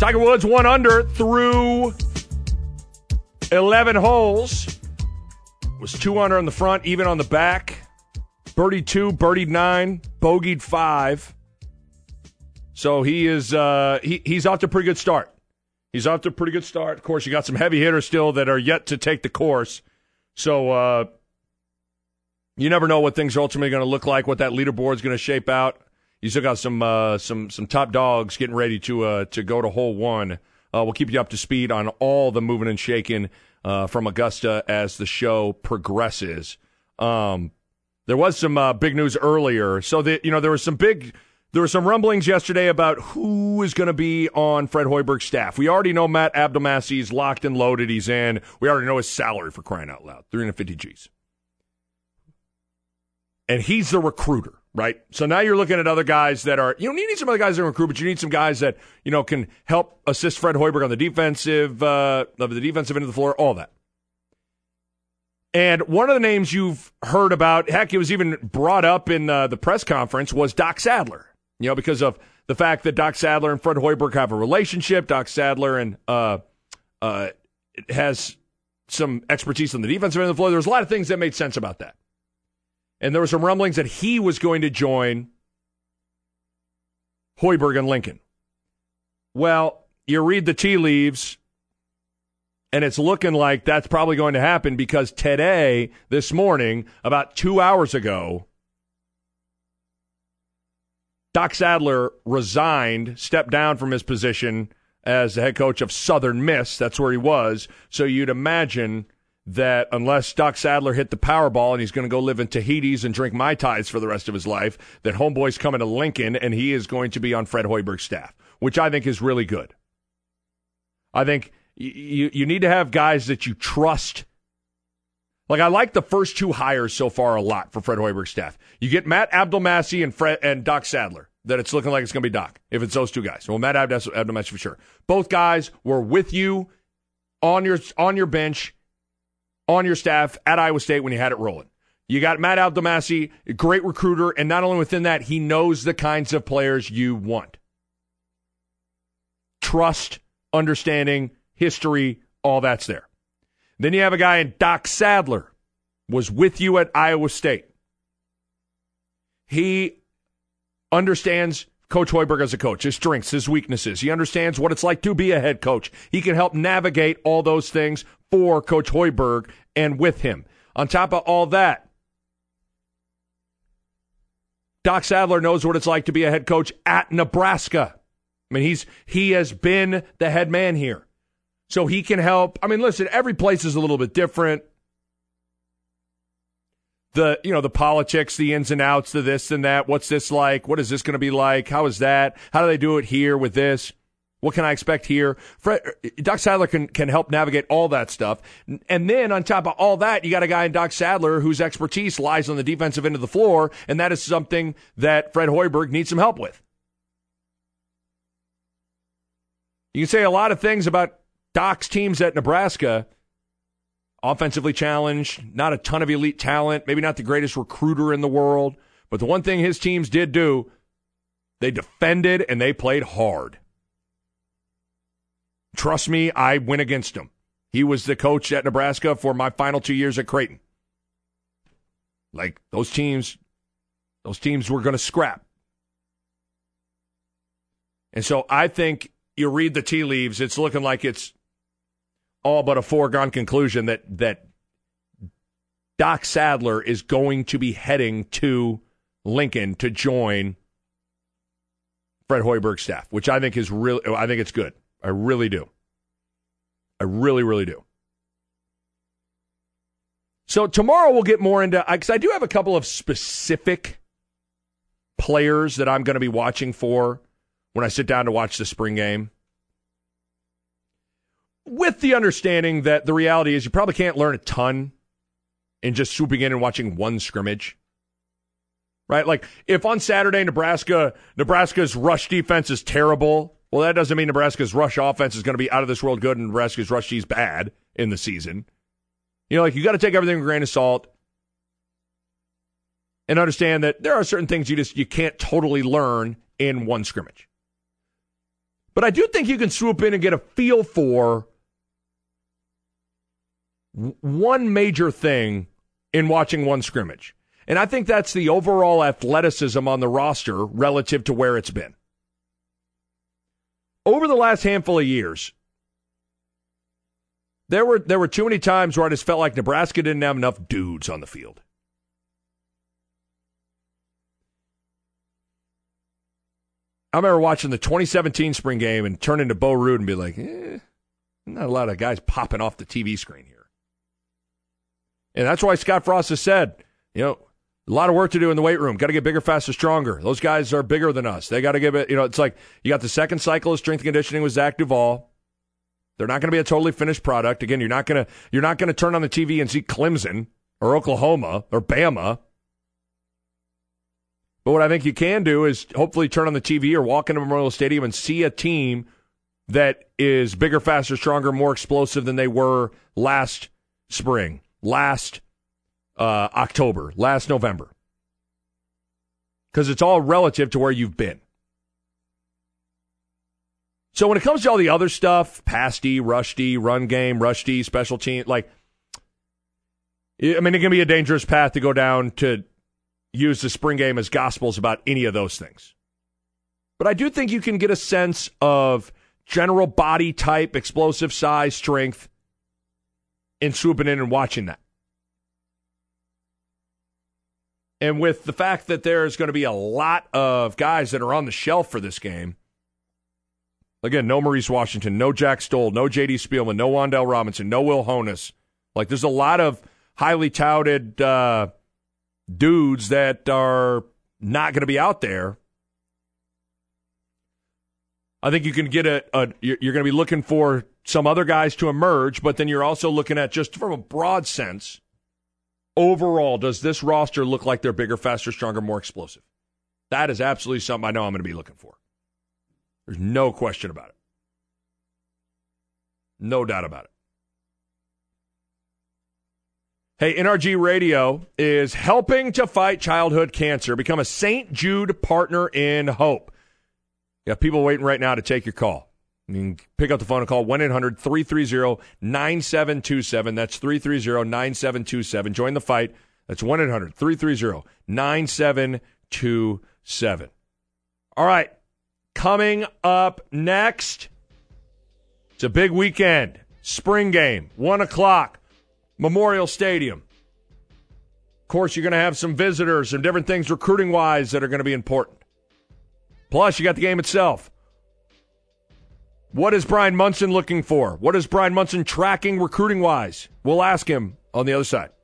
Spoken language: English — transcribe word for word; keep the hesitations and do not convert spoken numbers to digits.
Tiger Woods one under through eleven holes. Was two under on the front, even on the back. Birdied two, birdied nine, bogeyed five. So he is uh, he, he's off to a pretty good start. He's off to a pretty good start. Of course, you got some heavy hitters still that are yet to take the course. So uh, you never know what things are ultimately going to look like, what that leaderboard is going to shape out. You still got some uh, some some top dogs getting ready to uh, to go to hole one. Uh, we'll keep you up to speed on all the moving and shaking uh, from Augusta as the show progresses. Um, there was some uh, big news earlier. So that you know there was some big. There were some rumblings yesterday about who is going to be on Fred Hoiberg's staff. We already know Matt Abdelmassih's locked and loaded. He's in. We already know his salary, for crying out loud, three hundred fifty G's. And he's the recruiter, right? So now you're looking at other guys that are, you know, you need some other guys that recruit, but you need some guys that, you know, can help assist Fred Hoiberg on the defensive, uh, of the defensive end of the floor, all that. And one of the names you've heard about, heck, it was even brought up in uh, the press conference, was Doc Sadler. You know, because of the fact that Doc Sadler and Fred Hoiberg have a relationship. Doc Sadler and uh, uh, has some expertise on the defensive end of the floor. There was a lot of things that made sense about that. And there were some rumblings that he was going to join Hoiberg and Lincoln. Well, you read the tea leaves, and it's looking like that's probably going to happen because today, this morning, about two hours ago, Doc Sadler resigned, stepped down from his position as the head coach of Southern Miss. That's where he was. So you'd imagine that unless Doc Sadler hit the Powerball and he's going to go live in Tahiti's and drink Mai Tais for the rest of his life, that homeboy's coming to Lincoln and he is going to be on Fred Hoiberg's staff, which I think is really good. I think you you need to have guys that you trust. Like, I like the first two hires so far a lot for Fred Hoiberg's staff. You get Matt Abdelmassih and Fred and Doc Sadler, that it's looking like it's going to be Doc, if it's those two guys. Well, Matt Abdelmassih for sure. Both guys were with you on your on your bench, on your staff at Iowa State when you had it rolling. You got Matt Abdelmassih, a great recruiter, and not only within that, he knows the kinds of players you want. Trust, understanding, history, all that's there. Then you have a guy in Doc Sadler, was with you at Iowa State. He understands Coach Hoiberg as a coach, his strengths, his weaknesses. He understands what it's like to be a head coach. He can help navigate all those things for Coach Hoiberg and with him. On top of all that, Doc Sadler knows what it's like to be a head coach at Nebraska. I mean, he's he has been the head man here. So he can help. I mean, listen, every place is a little bit different. The, you know, the politics, the ins and outs, the this and that. What's this like? What is this going to be like? How is that? How do they do it here with this? What can I expect here? Fred, Doc Sadler can, can help navigate all that stuff. And then on top of all that, you got a guy in Doc Sadler whose expertise lies on the defensive end of the floor, and that is something that Fred Hoiberg needs some help with. You can say a lot of things about Doc's teams at Nebraska. Offensively challenged, not a ton of elite talent, maybe not the greatest recruiter in the world, but the one thing his teams did do, they defended and they played hard. Trust me, I went against him. He was the coach at Nebraska for my final two years at Creighton. Like, those teams, those teams were going to scrap. And so I think you read the tea leaves, it's looking like it's all but a foregone conclusion that that Doc Sadler is going to be heading to Lincoln to join Fred Hoiberg's staff, which I think is really, I think it's good. I really do. I really, really do. So tomorrow we'll get more into, because I do have a couple of specific players that I'm going to be watching for when I sit down to watch the spring game. With the understanding that the reality is you probably can't learn a ton in just swooping in and watching one scrimmage. Right? Like, if on Saturday Nebraska, Nebraska's rush defense is terrible, well, that doesn't mean Nebraska's rush offense is going to be out of this world good and Nebraska's rush D is bad in the season. You know, like, you got to take everything with a grain of salt and understand that there are certain things you just you can't totally learn in one scrimmage. But I do think you can swoop in and get a feel for w- one major thing in watching one scrimmage. And I think that's the overall athleticism on the roster relative to where it's been. Over the last handful of years, there were there were too many times where I just felt like Nebraska didn't have enough dudes on the field. I remember watching the twenty seventeen spring game and turning to Bo Ruud and be like, eh, not a lot of guys popping off the T V screen here. And that's why Scott Frost has said, you know, a lot of work to do in the weight room. Got to get bigger, faster, stronger. Those guys are bigger than us. They got to give it, you know, it's like you got the second cycle of strength and conditioning with Zach Duvall. They're not going to be a totally finished product. Again, you're not going to you're not going to turn on the T V and see Clemson or Oklahoma or Bama. But what I think you can do is hopefully turn on the T V or walk into Memorial Stadium and see a team that is bigger, faster, stronger, more explosive than they were last spring, last uh, October, last November. Because it's all relative to where you've been. So when it comes to all the other stuff, pass D, rush D, run game, rush D, special team, like, I mean, it can be a dangerous path to go down to use the spring game as gospels about any of those things. But I do think you can get a sense of general body type, explosive size, strength, in swooping in and watching that. And with the fact that there's going to be a lot of guys that are on the shelf for this game, again, no Maurice Washington, no Jack Stoll, no J D Spielman, no Wan'Dale Robinson, no Will Honas. Like, there's a lot of highly touted uh, dudes that are not going to be out there. I think you can get a, a you're going to be looking for some other guys to emerge, but then you're also looking at, just from a broad sense, overall, does this roster look like they're bigger, faster, stronger, more explosive? That is absolutely something I know I'm going to be looking for. There's no question about it. No doubt about it. Hey, N R G Radio is helping to fight childhood cancer. Become a Saint Jude partner in hope. You got people waiting right now to take your call. You can pick up the phone and call one eight hundred three three zero nine seven two seven. That's three three zero nine seven two seven. Join the fight. That's one eight hundred three three zero nine seven two seven. All right. Coming up next, it's a big weekend. Spring game, one o'clock, Memorial Stadium. Of course, you're going to have some visitors and different things recruiting-wise that are going to be important. Plus, you got the game itself. What is Brian Munson looking for? What is Brian Munson tracking recruiting-wise? We'll ask him on the other side.